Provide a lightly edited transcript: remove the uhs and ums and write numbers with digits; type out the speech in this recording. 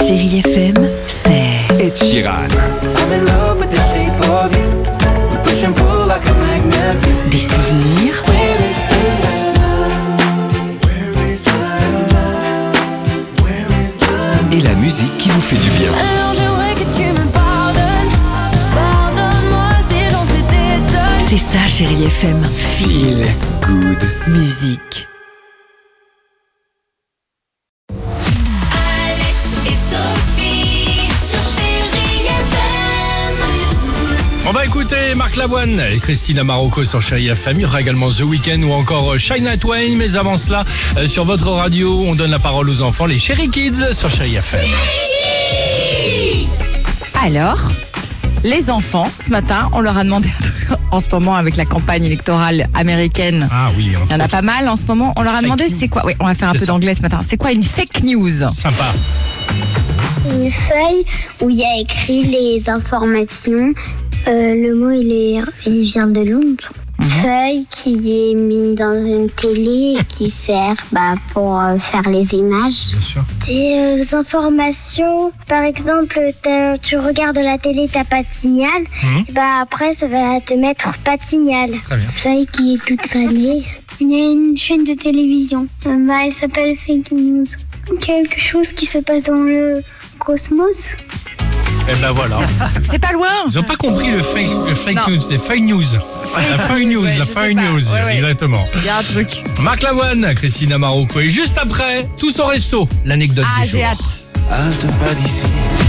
Chérie FM, c'est Ed Sheeran. des souvenirs, Et la musique qui vous fait du bien. Alors j'aimerais que tu me pardonnes. Pardonne-moi si j'en fais des tonnes. c'est ça Chérie FM. Feel good. Musique. Alex et Sophie sur Chérie FM. On va écouter Marc Lavoine et Christina Marocco sur Chérie FM. Il y aura également The Weeknd ou encore Shania Twain. Mais avant cela, sur votre radio, on donne la parole aux enfants, les Chérie Kids sur Chérie FM. Alors, les enfants, ce matin, on leur a demandé un truc. En ce moment, avec la campagne électorale américaine, Ah oui, il y en a pas mal en ce moment. On leur a Fake demandé news. c'est quoi. Oui, on va faire un C'est peu ça. d'anglais ce matin. C'est quoi une fake news? Sympa. Une feuille où il y a écrit les informations. Le mot, il vient de Londres. Feuille qui est mise dans une télé et qui sert pour faire les images. Bien sûr. Des informations, par exemple, tu regardes la télé, t'as pas de signal. Après, ça va te mettre pas de signal. Très bien. Feuille qui est toute fanée. Il y a une chaîne de télévision. Elle s'appelle Fake News. Quelque chose qui se passe dans le cosmos. Et ben voilà. C'est pas loin. Ils n'ont pas compris le fake Non. news, c'est fake news. La fake news, ouais, la je sais fake pas. news, Ouais. exactement. Il y a un truc. Marc Lavoine, Christina Marocco. Et juste après, tous au resto, l'anecdote Ah, du jour. j'ai hâte. Halte pas d'ici.